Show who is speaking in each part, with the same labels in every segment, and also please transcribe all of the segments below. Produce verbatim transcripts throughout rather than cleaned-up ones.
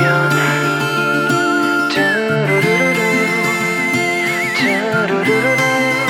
Speaker 1: 불면 두루루루루 두루루루루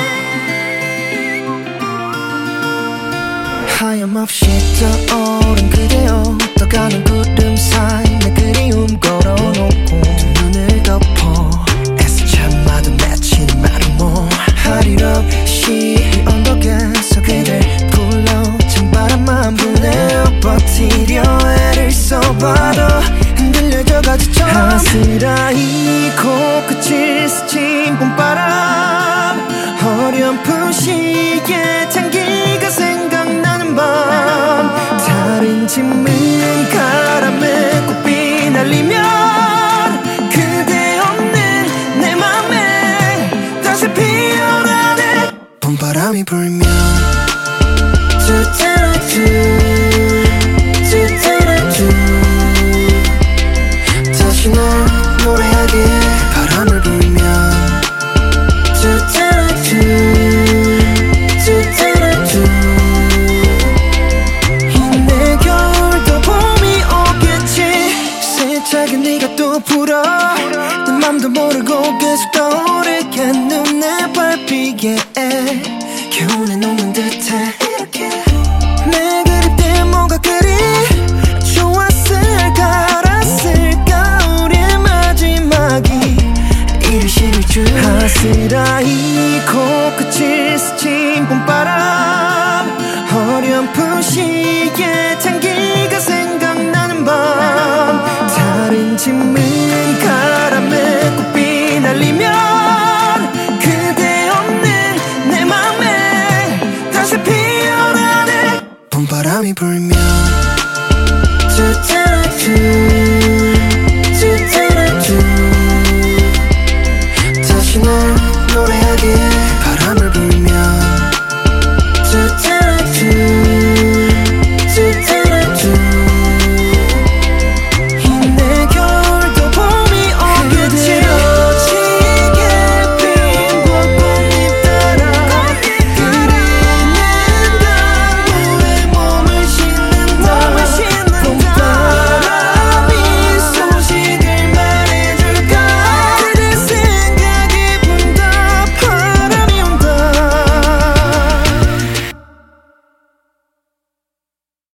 Speaker 2: 하염없이 떠오른 그대여 떠가는 구름 사이 내 그리움 걸어놓고 두 눈을 덮어 애써 참아도 맺히는 말은 뭐 할 일 없이 이 언덕에서 그댈 불러 찬바람만 불내어 버티려 애를 써봐도 흔들려져 가지처럼 아스라이 코끝을 스친 봄바람 어렴풋이 향기가 생각나는 밤 다른 짐은 가람에 꽃비 날리면 그대 없는 내 맘에 다시 피어나네 봄바람이 불면 뚜뚜루뚜 뚜뚜루뚜 다시 널 노래하게 바람을 불면 뚜뚜루뚜 뚜뚜루뚜 이내 겨울도 봄이 오겠지 세차게 네가 또 불어 내 맘도 모르고 계속 떠오르게 눈에 밟히게 겨우내 놓는 듯해 내 그립 때 뭐가 그리 좋았을까 알았을까 우리의 마지막이 이리 싫을 줄 아스라이 코끝을 스친 봄바람 어렴풋이 향기가 생각나는 밤 다른 짐은 가람에 꽃비 날리면 그대 없는 내 맘에 다시 피어나네 봄바람이 불면 뚜뚜루뚜